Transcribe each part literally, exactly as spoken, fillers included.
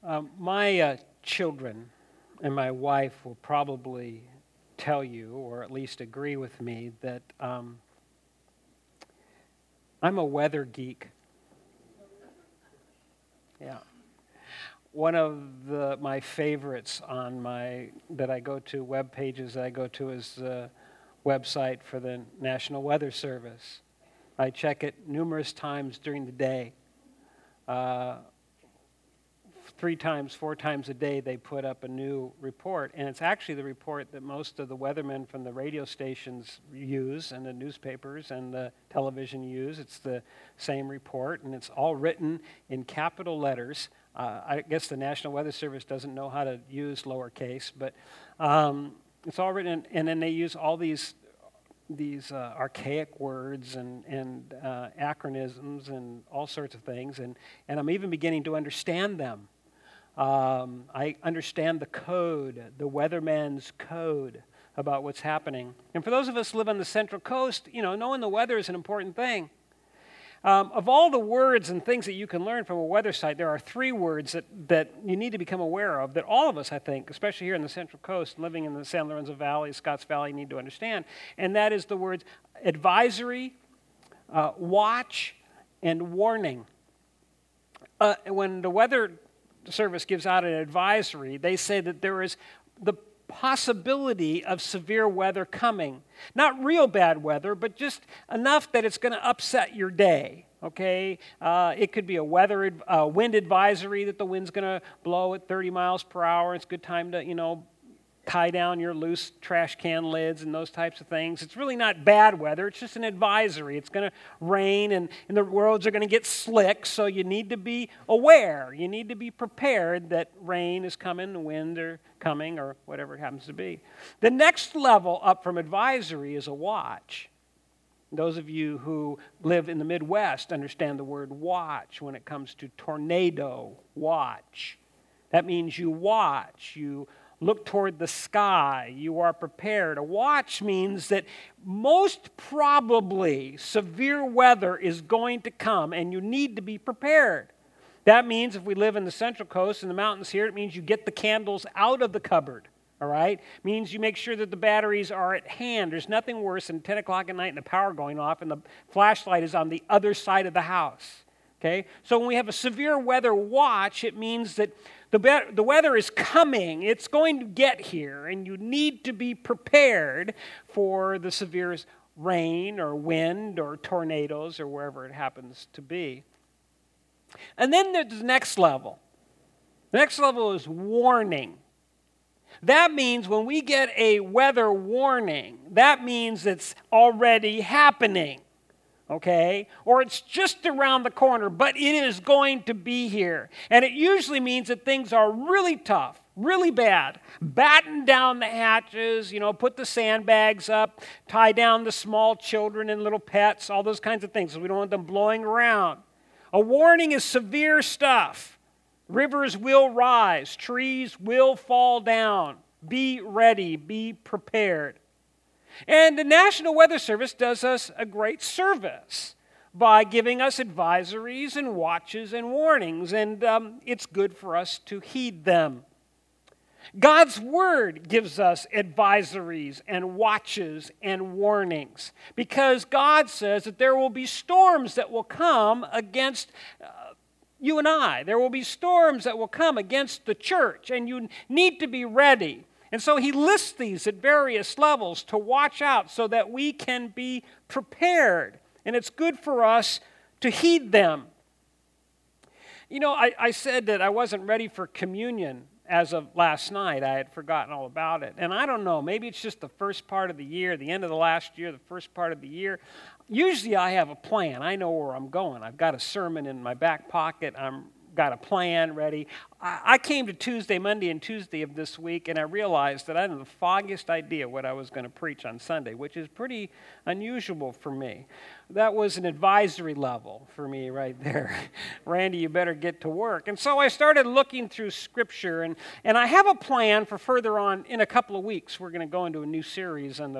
Um, my uh, children and my wife will probably tell you, or at least agree with me, that um, I'm a weather geek. Yeah. One of the, my favorites on my that I go to, web pages that I go to, is the website for the National Weather Service. I check it numerous times during the day. Uh, Three times, four times a day, they put up a new report. And it's actually the report that most of the weathermen from the radio stations use and the newspapers and the television use. It's the same report, and it's all written in capital letters. Uh, I guess the National Weather Service doesn't know how to use lowercase, but um, it's all written, and then they use all these these uh, archaic words and, and uh, acronyms and all sorts of things, and, and I'm even beginning to understand them. Um, I understand the code, the weatherman's code about what's happening. And for those of us who live on the Central Coast, you know, knowing the weather is an important thing. Um, of all the words and things that you can learn from a weather site, there are three words that, that you need to become aware of that all of us, I think, especially here in the Central Coast, living in the San Lorenzo Valley, Scotts Valley, need to understand. And that is the words advisory, uh, watch, and warning. Uh, when the weather service gives out an advisory, they say that there is the possibility of severe weather coming. Not real bad weather, but just enough that it's going to upset your day, okay? Uh, it could be a weather uh, wind advisory that the wind's going to blow at thirty miles per hour. It's a good time to, you know, tie down your loose trash can lids and those types of things. It's really not bad weather. It's just an advisory. It's going to rain, and, and the roads are going to get slick, so you need to be aware. You need to be prepared that rain is coming, the wind are coming, or whatever it happens to be. The next level up from advisory is a watch. Those of you who live in the Midwest understand the word watch when it comes to tornado watch. That means you watch, you look toward the sky. You are prepared. A watch means that most probably severe weather is going to come, and you need to be prepared. That means if we live in the Central Coast and the mountains here, it means you get the candles out of the cupboard, all right? It means you make sure that the batteries are at hand. There's nothing worse than ten o'clock at night and the power going off and the flashlight is on the other side of the house, okay? So when we have a severe weather watch, it means that The, be- the weather is coming. It's going to get here, and you need to be prepared for the severe rain or wind or tornadoes or wherever it happens to be. And then there's the next level. The next level is warning. That means when we get a weather warning, that means it's already happening. Okay? Or it's just around the corner, but it is going to be here. And it usually means that things are really tough, really bad. Batten down the hatches, you know, put the sandbags up, tie down the small children and little pets, all those kinds of things, so we don't want them blowing around. A warning is severe stuff. Rivers will rise, trees will fall down. Be ready, be prepared. And the National Weather Service does us a great service by giving us advisories and watches and warnings, and um, it's good for us to heed them. God's Word gives us advisories and watches and warnings because God says that there will be storms that will come against uh, you and I. There will be storms that will come against the church, and you need to be ready. And so he lists these at various levels to watch out so that we can be prepared. And it's good for us to heed them. You know, I, I said that I wasn't ready for communion as of last night. I had forgotten all about it. And I don't know, maybe it's just the first part of the year, the end of the last year, the first part of the year. Usually I have a plan. I know where I'm going. I've got a sermon in my back pocket. I'm got a plan ready. I came to Tuesday, Monday, and Tuesday of this week, and I realized that I had the foggiest idea what I was going to preach on Sunday, which is pretty unusual for me. That was an advisory level for me right there. Randy, you better get to work. And so I started looking through Scripture, and, and I have a plan for further on in a couple of weeks. We're going to go into a new series on the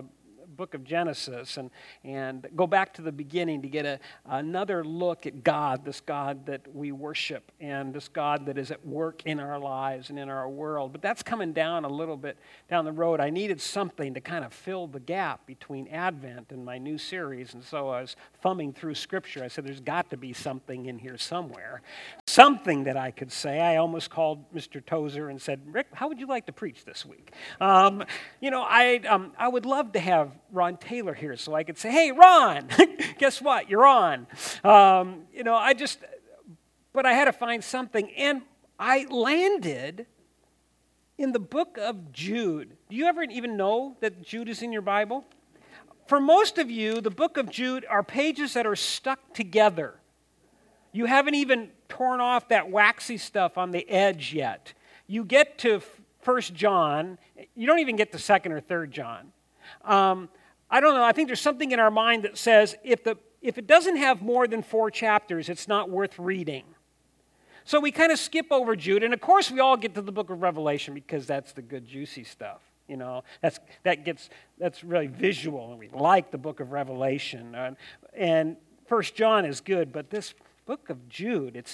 book of Genesis and, and go back to the beginning to get a, another look at God, this God that we worship and this God that is at work in our lives and in our world. But that's coming down a little bit down the road. I needed something to kind of fill the gap between Advent and my new series, and so I was thumbing through Scripture. I said, there's got to be something in here somewhere, something that I could say. I almost called Mister Tozer and said, Rick, how would you like to preach this week? Um, you know, I um, I would love to have Ron Taylor here so I could say, hey, Ron, guess what? You're on. Um, you know, I just, but I had to find something, and I landed in the book of Jude. Do you ever even know that Jude is in your Bible? For most of you, the book of Jude are pages that are stuck together. You haven't even torn off that waxy stuff on the edge yet. You get to First John, you don't even get to Second or Third John. Um, I don't know, I think there's something in our mind that says if the if it doesn't have more than four chapters, it's not worth reading. So we kind of skip over Jude, and of course we all get to the book of Revelation because that's the good juicy stuff. You know, that's that gets that's really visual, and we like the book of Revelation. Uh, and First John is good, but this book of Jude, it's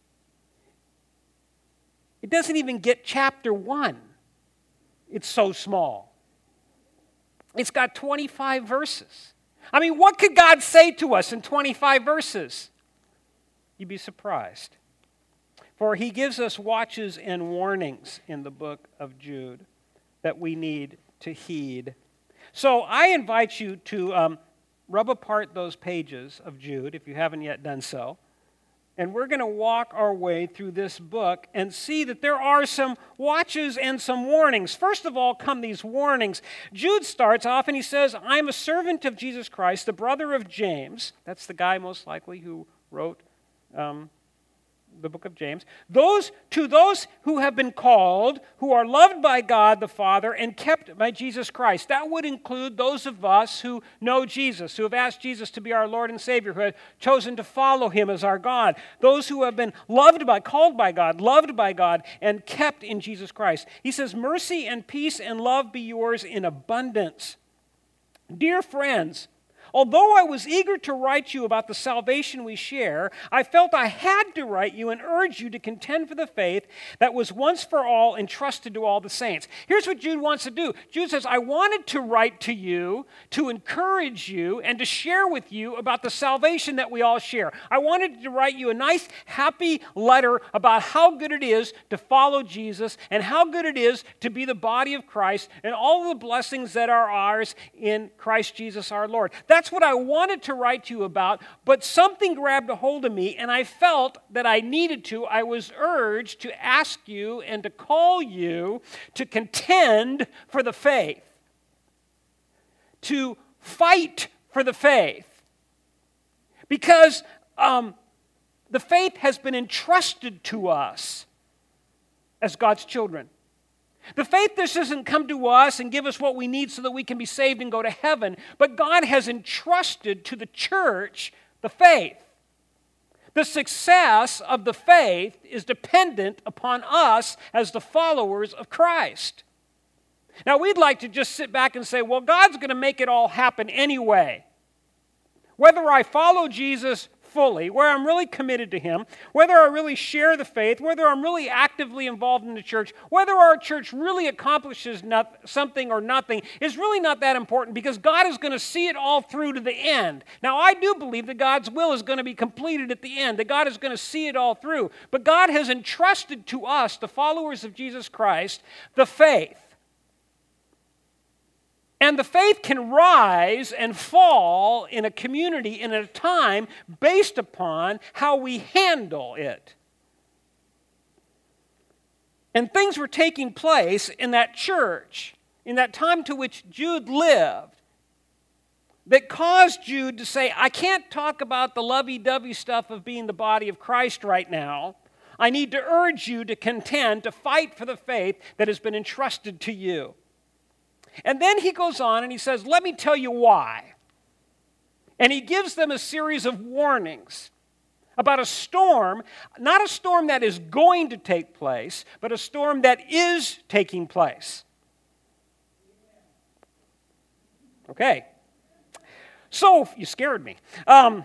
it doesn't even get chapter one. It's so small. It's got twenty-five verses. I mean, what could God say to us in twenty-five verses? You'd be surprised. For he gives us watches and warnings in the book of Jude that we need to heed. So I invite you to um, rub apart those pages of Jude, if you haven't yet done so. And we're going to walk our way through this book and see that there are some watches and some warnings. First of all come these warnings. Jude starts off and he says, I'm a servant of Jesus Christ, the brother of James. That's the guy most likely who wrote um, the book of James. Those to those who have been called, who are loved by God the Father and kept by Jesus Christ. That would include those of us who know Jesus, who have asked Jesus to be our Lord and Savior, who have chosen to follow him as our God. Those who have been loved by, called by God, loved by God, and kept in Jesus Christ. He says, mercy and peace and love be yours in abundance. Dear friends, although I was eager to write you about the salvation we share, I felt I had to write you and urge you to contend for the faith that was once for all entrusted to all the saints. Here's what Jude wants to do. Jude says, I wanted to write to you, to encourage you, and to share with you about the salvation that we all share. I wanted to write you a nice, happy letter about how good it is to follow Jesus and how good it is to be the body of Christ and all the blessings that are ours in Christ Jesus our Lord. That's That's what I wanted to write to you about, but something grabbed a hold of me, and I felt that I needed to. I was urged to ask you and to call you to contend for the faith, to fight for the faith, because um, the faith has been entrusted to us as God's children. The faith just doesn't come to us and give us what we need so that we can be saved and go to heaven, but God has entrusted to the church the faith. The success of the faith is dependent upon us as the followers of Christ. Now, we'd like to just sit back and say, well, God's going to make it all happen anyway. Whether I follow Jesus fully, where I'm really committed to him, whether I really share the faith, whether I'm really actively involved in the church, whether our church really accomplishes not, something or nothing is really not that important because God is going to see it all through to the end. Now, I do believe that God's will is going to be completed at the end, that God is going to see it all through. But God has entrusted to us, the followers of Jesus Christ, the faith. And the faith can rise and fall in a community in a time based upon how we handle it. And things were taking place in that church, in that time to which Jude lived, that caused Jude to say, I can't talk about the lovey-dovey stuff of being the body of Christ right now. I need to urge you to contend, to fight for the faith that has been entrusted to you. And then he goes on and he says, let me tell you why. And he gives them a series of warnings about a storm, not a storm that is going to take place, but a storm that is taking place. Okay. So, you scared me. Um,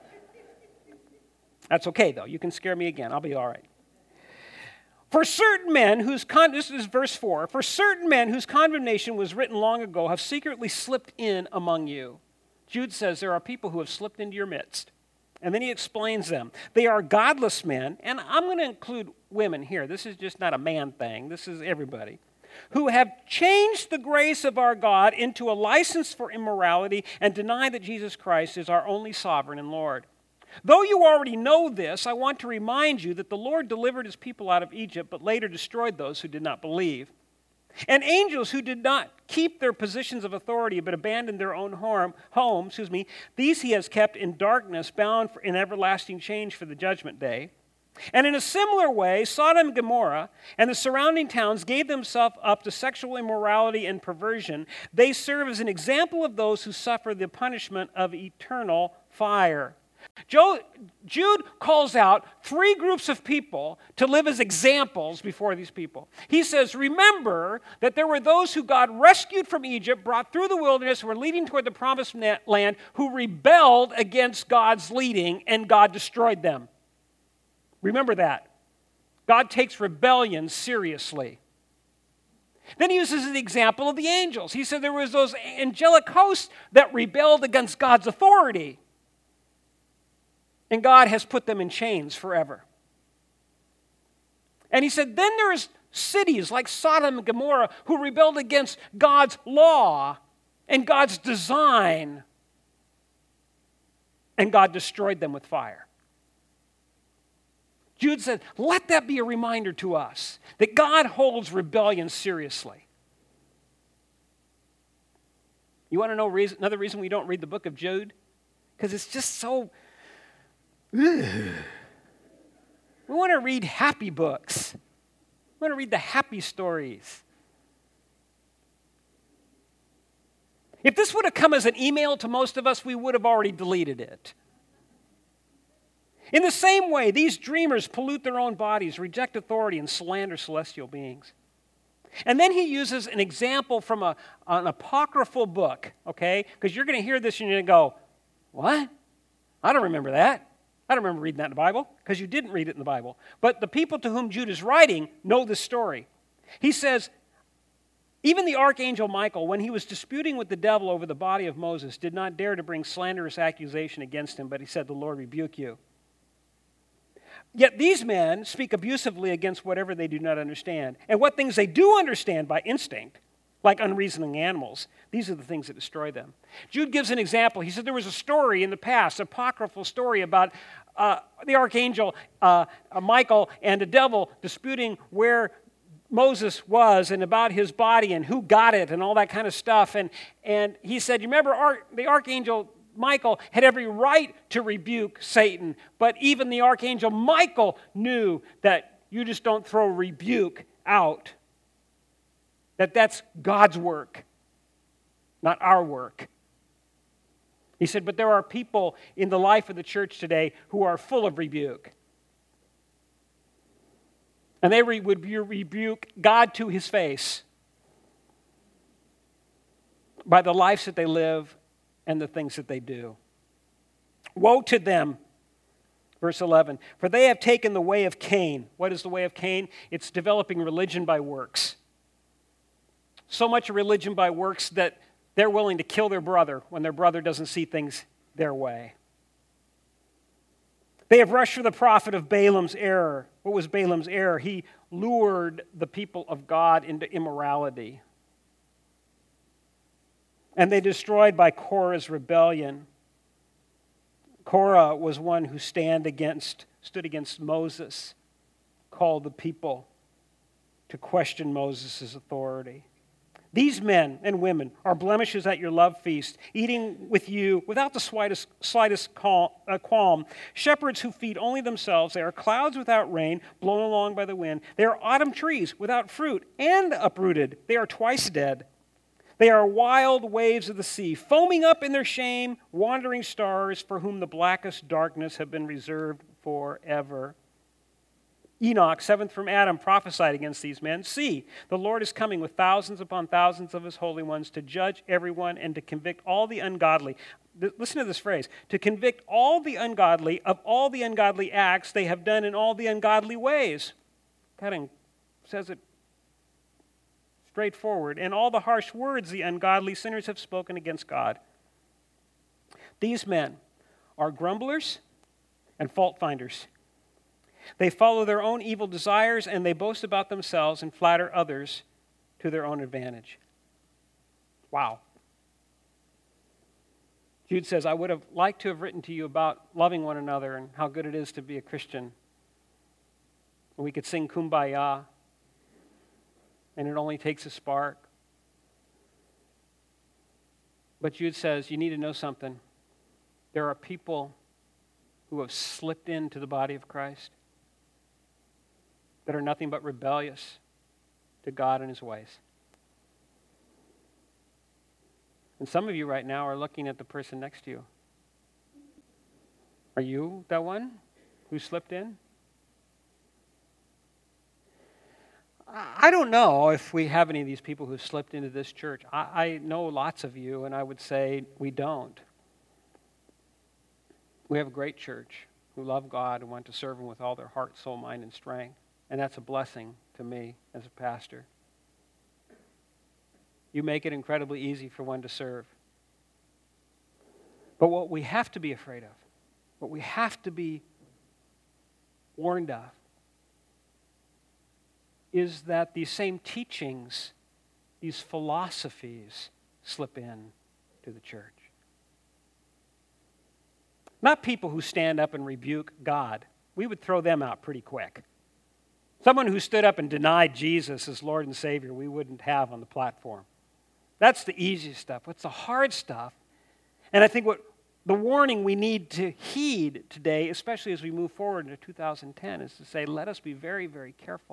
that's okay, though. You can scare me again. I'll be all right. For certain men whose, con- this is verse four, for certain men whose condemnation was written long ago have secretly slipped in among you. Jude says there are people who have slipped into your midst. And then he explains them. They are godless men, and I'm going to include women here. This is just not a man thing. This is everybody. Who have changed the grace of our God into a license for immorality and deny that Jesus Christ is our only sovereign and Lord. Though you already know this, I want to remind you that the Lord delivered his people out of Egypt, but later destroyed those who did not believe. And angels who did not keep their positions of authority but abandoned their own home, home, excuse me, these he has kept in darkness, bound for, in everlasting change for the judgment day. And in a similar way, Sodom and Gomorrah and the surrounding towns gave themselves up to sexual immorality and perversion. They serve as an example of those who suffer the punishment of eternal fire. Jude calls out three groups of people to live as examples before these people. He says, remember that there were those who God rescued from Egypt, brought through the wilderness, were leading toward the promised land, who rebelled against God's leading, and God destroyed them. Remember that. God takes rebellion seriously. Then he uses the example of the angels. He said there was those angelic hosts that rebelled against God's authority. And God has put them in chains forever. And he said, then there's cities like Sodom and Gomorrah who rebelled against God's law and God's design. And God destroyed them with fire. Jude said, let that be a reminder to us that God holds rebellion seriously. You want to know reason, another reason we don't read the book of Jude? Because it's just so... We want to read happy books. We want to read the happy stories. If this would have come as an email to most of us, we would have already deleted it. In the same way, these dreamers pollute their own bodies, reject authority, and slander celestial beings. And then he uses an example from a, an apocryphal book, okay? Because you're going to hear this and you're going to go, what? I don't remember that. I don't remember reading that in the Bible, because you didn't read it in the Bible. But the people to whom Jude is writing know this story. He says, even the archangel Michael, when he was disputing with the devil over the body of Moses, did not dare to bring slanderous accusation against him, but he said, the Lord rebuke you. Yet these men speak abusively against whatever they do not understand. And what things they do understand by instinct, like unreasoning animals, these are the things that destroy them. Jude gives an example. He said there was a story in the past, an apocryphal story about uh, the archangel uh, uh, Michael and the devil disputing where Moses was and about his body and who got it and all that kind of stuff. And, and he said, you remember Ar- the archangel Michael had every right to rebuke Satan, but even the archangel Michael knew that you just don't throw rebuke out. That that's God's work, not our work. He said, but there are people in the life of the church today who are full of rebuke. And they re- would rebuke God to his face by the lives that they live and the things that they do. Woe to them, verse eleven, for they have taken the way of Cain. What is the way of Cain? It's developing religion by works. So much religion by works that they're willing to kill their brother when their brother doesn't see things their way. They have rushed for the prophet of Balaam's error. What was Balaam's error? He lured the people of God into immorality. And they destroyed by Korah's rebellion. Korah was one who stand against, stood against Moses, called the people to question Moses' authority. These men and women are blemishes at your love feast, eating with you without the slightest, slightest qualm. Shepherds who feed only themselves. They are clouds without rain, blown along by the wind. They are autumn trees without fruit and uprooted. They are twice dead. They are wild waves of the sea, foaming up in their shame, wandering stars for whom the blackest darkness have been reserved forever. Enoch, seventh from Adam, prophesied against these men. See, the Lord is coming with thousands upon thousands of his holy ones to judge everyone and to convict all the ungodly. Listen to this phrase. To convict all the ungodly of all the ungodly acts they have done in all the ungodly ways. Kind of says it straightforward. And all the harsh words the ungodly sinners have spoken against God. These men are grumblers and fault finders. They follow their own evil desires, and they boast about themselves and flatter others to their own advantage. Wow. Jude says, I would have liked to have written to you about loving one another and how good it is to be a Christian. And we could sing Kumbaya, and it only takes a spark. But Jude says, you need to know something. There are people who have slipped into the body of Christ that are nothing but rebellious to God and his ways. And some of you right now are looking at the person next to you. Are you that one who slipped in? I don't know if we have any of these people who slipped into this church. I, I know lots of you, and I would say we don't. We have a great church who love God and want to serve him with all their heart, soul, mind, and strength. And that's a blessing to me as a pastor. You make it incredibly easy for one to serve. But what we have to be afraid of, what we have to be warned of, is that these same teachings, these philosophies, slip in to the church. Not people who stand up and rebuke God. We would throw them out pretty quick. Someone who stood up and denied Jesus as Lord and Savior, we wouldn't have on the platform. That's the easy stuff. What's the hard stuff? And I think what the warning we need to heed today, especially as we move forward into two thousand ten, is to say, let us be very, very careful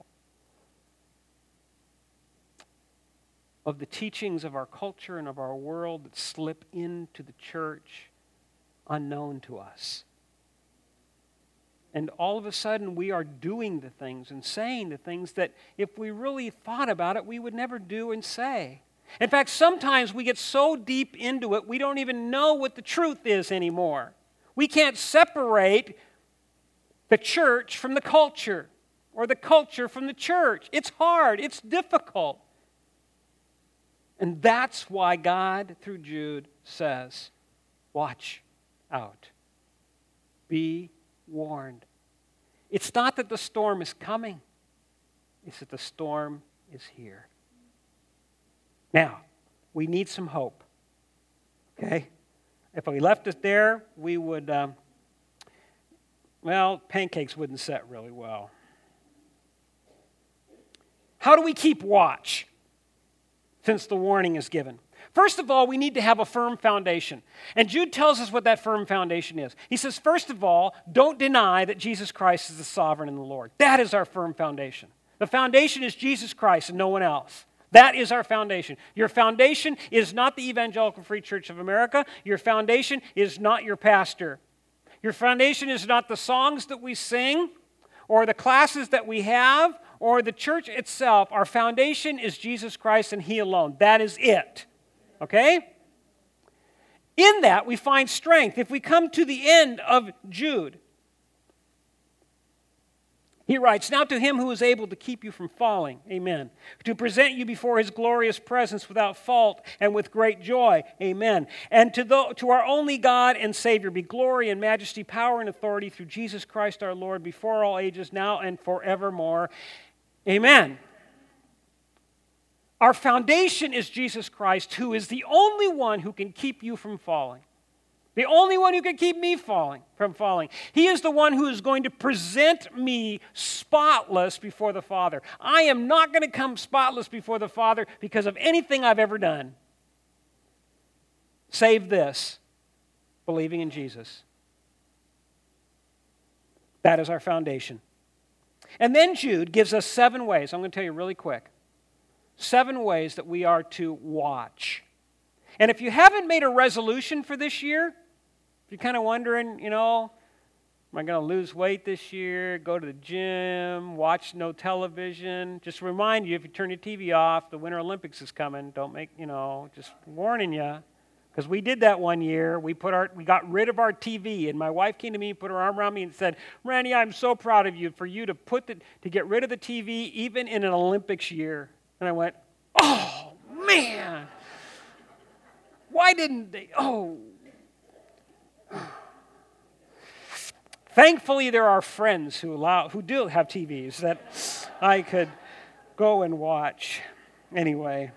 of the teachings of our culture and of our world that slip into the church unknown to us. And all of a sudden, we are doing the things and saying the things that if we really thought about it, we would never do and say. In fact, sometimes we get so deep into it, we don't even know what the truth is anymore. We can't separate the church from the culture or the culture from the church. It's hard. It's difficult. And that's why God, through Jude, says, watch out. Be warned. It's not that the storm is coming. It's that the storm is here. Now, we need some hope. Okay? If we left it there, we would, um, well, pancakes wouldn't set really well. How do we keep watch since the warning is given? First of all, we need to have a firm foundation. And Jude tells us what that firm foundation is. He says, first of all, don't deny that Jesus Christ is the sovereign and the Lord. That is our firm foundation. The foundation is Jesus Christ and no one else. That is our foundation. Your foundation is not the Evangelical Free Church of America. Your foundation is not your pastor. Your foundation is not the songs that we sing or the classes that we have or the church itself. Our foundation is Jesus Christ and He alone. That is it. Okay? In that, we find strength. If we come to the end of Jude, he writes, now to Him who is able to keep you from falling, amen, to present you before His glorious presence without fault and with great joy, amen, and to, the, to our only God and Savior be glory and majesty, power and authority through Jesus Christ our Lord, before all ages, now and forevermore, amen. Our foundation is Jesus Christ, who is the only one who can keep you from falling. The only one who can keep me falling from falling. He is the one who is going to present me spotless before the Father. I am not going to come spotless before the Father because of anything I've ever done. Save this, believing in Jesus. That is our foundation. And then Jude gives us seven ways. I'm going to tell you really quick. Seven ways that we are to watch. And if you haven't made a resolution for this year, if you're kind of wondering, you know, Am I going to lose weight this year, go to the gym, watch no television? Just remind you, if you turn your T V off, the Winter Olympics is coming. Don't make, you know, just warning you. Because we did that one year. We put our, we got rid of our T V, and my wife came to me, put her arm around me, and said, "Randy, I'm so proud of you for you to put the, to get rid of the T V even in an Olympics year." And I went, "Oh man, why didn't they? Oh." Thankfully, there are friends who allow who do have T Vs that I could go and watch. Anyway,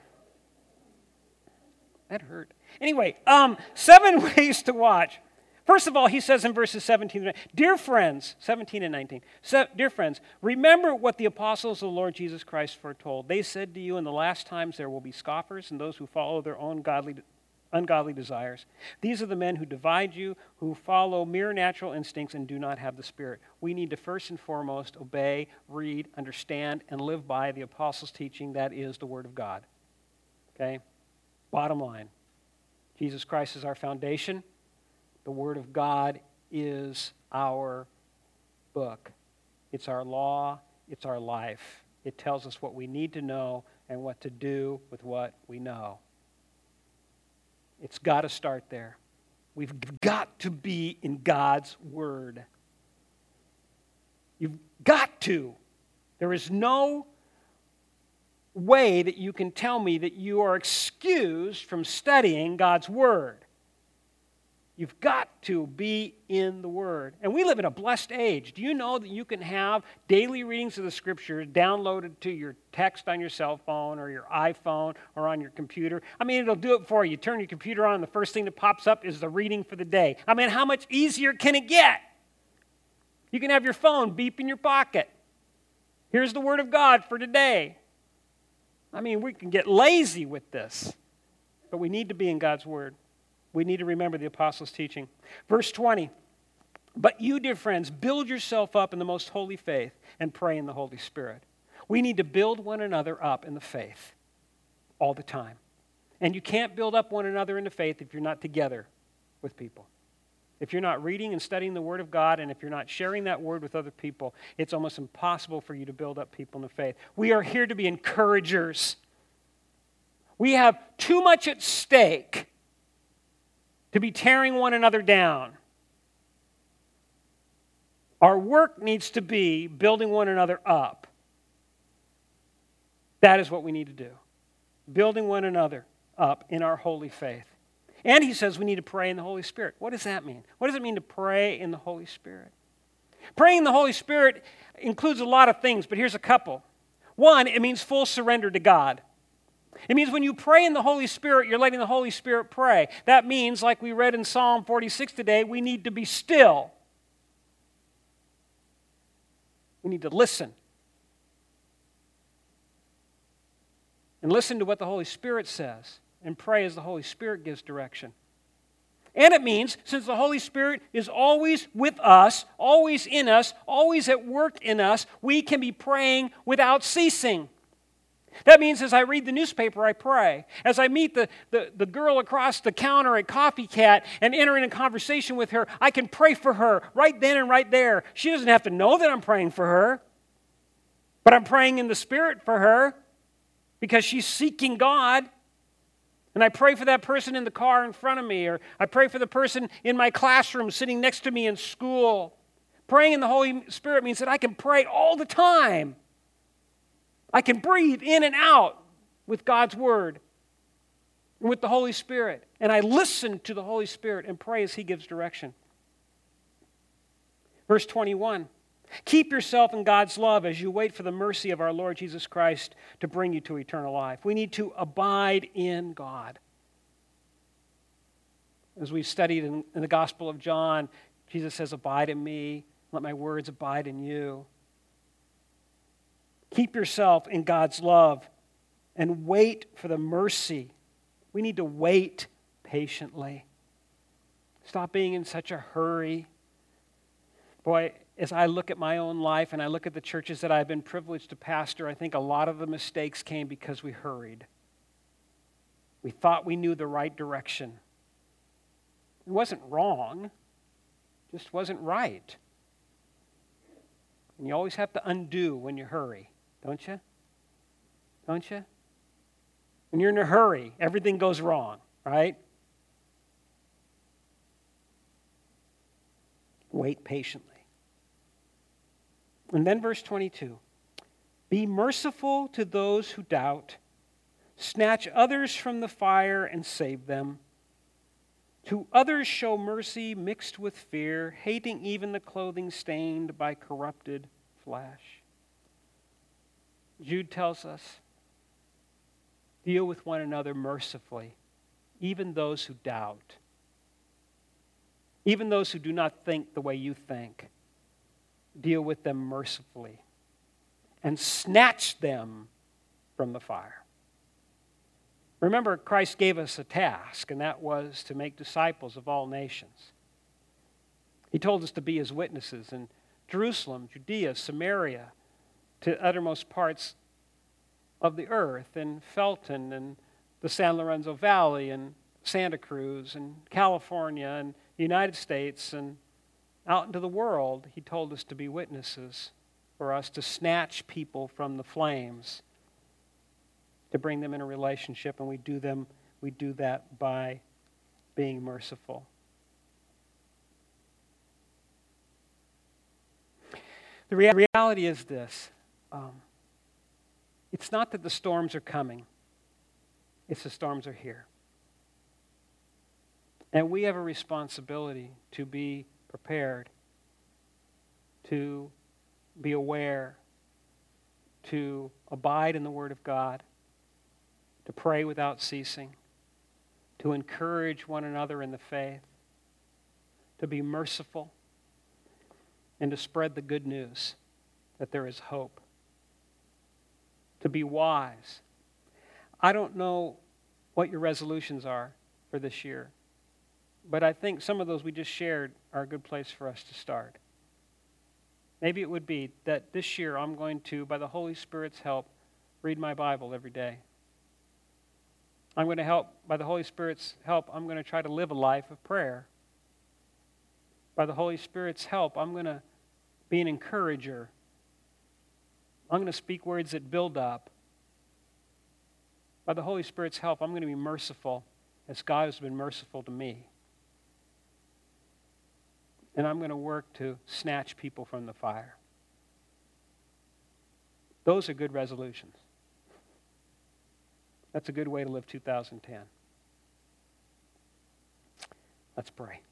that hurt. Anyway, um, seven ways to watch. First of all, he says in verses seventeen, dear friends, seventeen and nineteen, dear friends, remember what the apostles of the Lord Jesus Christ foretold. They said to you, in the last times there will be scoffers and those who follow their own godly ungodly desires. These are the men who divide you, who follow mere natural instincts and do not have the Spirit. We need to first and foremost obey, read, understand, and live by the apostles' teaching, that is the Word of God. Okay? Bottom line, Jesus Christ is our foundation. The Word of God is our book. It's our law. It's our life. It tells us what we need to know and what to do with what we know. It's got to start there. We've got to be in God's Word. You've got to. There is no way that you can tell me that you are excused from studying God's Word. You've got to be in the Word. And we live in a blessed age. Do you know that you can have daily readings of the Scriptures downloaded to your text on your cell phone or your iPhone or on your computer? I mean, it'll do it for you. Turn your computer on, and the first thing that pops up is the reading for the day. I mean, how much easier can it get? You can have your phone beep in your pocket. Here's the Word of God for today. I mean, we can get lazy with this, but we need to be in God's Word. We need to remember the apostles' teaching. Verse twenty, but you, dear friends, build yourself up in the most holy faith and pray in the Holy Spirit. We need to build one another up in the faith all the time. And you can't build up one another in the faith if you're not together with people. If you're not reading and studying the Word of God, and if you're not sharing that Word with other people, it's almost impossible for you to build up people in the faith. We are here to be encouragers. We have too much at stake to be tearing one another down. Our work needs to be building one another up. That is what we need to do. Building one another up in our holy faith. And he says we need to pray in the Holy Spirit. What does that mean? What does it mean to pray in the Holy Spirit? Praying in the Holy Spirit includes a lot of things, but here's a couple. One, it means full surrender to God. It means when you pray in the Holy Spirit, you're letting the Holy Spirit pray. That means, like we read in Psalm forty-six today, we need to be still. We need to listen. And listen to what the Holy Spirit says. And pray as the Holy Spirit gives direction. And it means, since the Holy Spirit is always with us, always in us, always at work in us, we can be praying without ceasing. That means as I read the newspaper, I pray. As I meet the, the, the girl across the counter at Coffee Cat and enter in a conversation with her, I can pray for her right then and right there. She doesn't have to know that I'm praying for her, but I'm praying in the Spirit for her because she's seeking God. And I pray for that person in the car in front of me, or I pray for the person in my classroom sitting next to me in school. Praying in the Holy Spirit means that I can pray all the time. I can breathe in and out with God's Word and with the Holy Spirit. And I listen to the Holy Spirit and pray as He gives direction. Verse twenty-one, keep yourself in God's love as you wait for the mercy of our Lord Jesus Christ to bring you to eternal life. We need to abide in God. As we've studied in, in the Gospel of John, Jesus says, abide in me, let my words abide in you. Keep yourself in God's love and wait for the mercy. We need to wait patiently. Stop being in such a hurry. Boy, as I look at my own life and I look at the churches that I've been privileged to pastor, I think a lot of the mistakes came because we hurried. We thought we knew the right direction. It wasn't wrong, it just wasn't right. And you always have to undo when you hurry, don't you? Don't you? When you're in a hurry, everything goes wrong, right? Wait patiently. And then verse twenty-two. Be merciful to those who doubt. Snatch others from the fire and save them. To others show mercy mixed with fear, hating even the clothing stained by corrupted flesh. Jude tells us, deal with one another mercifully, even those who doubt, even those who do not think the way you think. Deal with them mercifully and snatch them from the fire. Remember, Christ gave us a task, and that was to make disciples of all nations. He told us to be his witnesses in Jerusalem, Judea, Samaria, to uttermost parts of the earth, in Felton and the San Lorenzo Valley and Santa Cruz and California and the United States and out into the world. He told us to be witnesses for us to snatch people from the flames, to bring them in a relationship, and we do them we do that by being merciful. The rea- reality is this. Um, it's not that the storms are coming. It's the storms are here. And we have a responsibility to be prepared, to be aware, to abide in the Word of God, to pray without ceasing, to encourage one another in the faith, to be merciful, and to spread the good news that there is hope, to be wise. I don't know what your resolutions are for this year, but I think some of those we just shared are a good place for us to start. Maybe it would be that this year I'm going to, by the Holy Spirit's help, read my Bible every day. I'm going to help, by the Holy Spirit's help, I'm going to try to live a life of prayer. By the Holy Spirit's help, I'm going to be an encourager. I'm going to speak words that build up. By the Holy Spirit's help, I'm going to be merciful as God has been merciful to me. And I'm going to work to snatch people from the fire. Those are good resolutions. That's a good way to live two thousand ten. Let's pray.